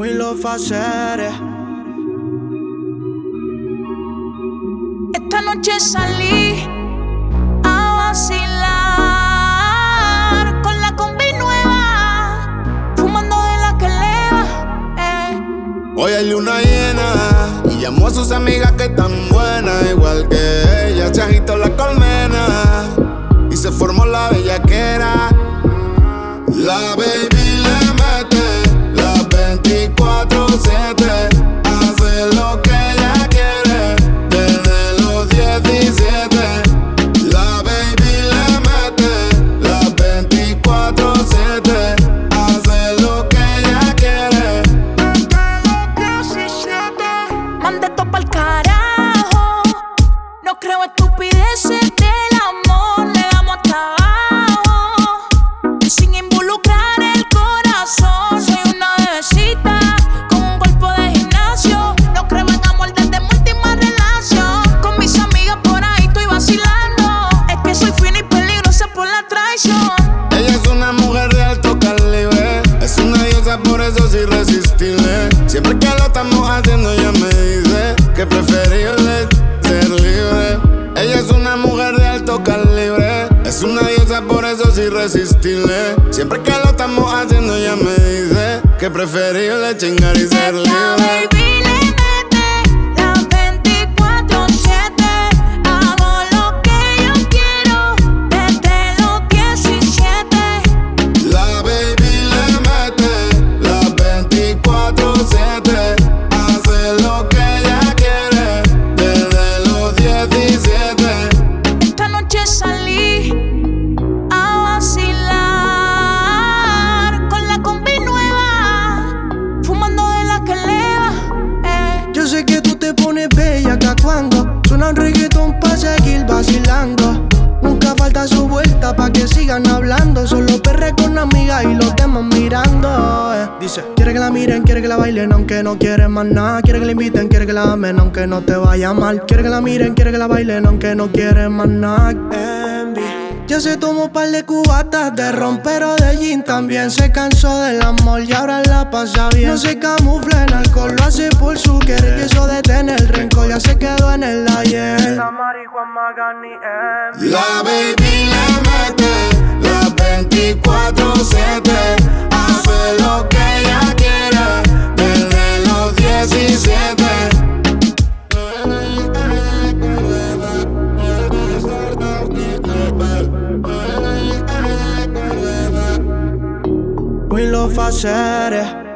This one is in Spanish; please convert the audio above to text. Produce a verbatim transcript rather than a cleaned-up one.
We lo facere. Esta noche salí a vacilar con la combi nueva, fumando de la que eleva, eh. Hoy hay luna llena y llamó a sus amigas que están buenas, igual que ella. Se agitó la colmena y se formó la bellaquera. La baby le mete las veinticuatro siete, hace lo que ella quiere desde los diecisiete. La baby le mete las veinticuatro siete, hace lo que ella quiere desde los diecisiete. Mande todo pa'l carajo, no creo estupideces del amor, le damos hasta abajo sin involucrar el corazón. Soy una bebecita con un cuerpo de gimnasio, no creo en amor desde mi última relación. Con mis amigas por ahí estoy vacilando, es que soy fina y peligrosa por la traición. Ella es una mujer de alto calibre, es una diosa, por eso es irresistible. Siempre que lo estamos haciendo ella me dice que es preferible ser libre. Ella es una mujer de alto calibre, es una diosa, por eso es irresistible. Siempre que lo estamos haciendo ella me dice que es preferible chingar y ser Esta libre. baby le mete las veinticuatro siete, hago lo que yo quiero desde los diecisiete. La baby le mete las veinticuatro siete, hace lo que ella quiere desde los diecisiete. Esta noche salí a vacilar con la combi nueva, fumando de la que eleva, eh. Yo sé que tú te pones bella acá cuando suena un reggaetón pa' seguir vacilando. Nunca falta su vuelta pa' que sigan hablando. Solo perre con amigas y los demás mirando, eh. Dice, quiere que la miren, quiere que la bailen aunque no quiere más nada. Quiere que la inviten, quiere que la amen aunque no te vaya mal. Quiere que la miren, quiere que la bailen aunque no quiere más nada. Envy. Ya se tomó un par de cubatas de ron, pero de gin también se cansó del amor y ahora la pasa bien. No se camufla en alcohol, lo hace por su querer. Y eso de tener rencor ya se quedó en el ayer. La baby le mete las veinticuatro siete, hace lo que ella quiere desde los diecisiete. We lo facere.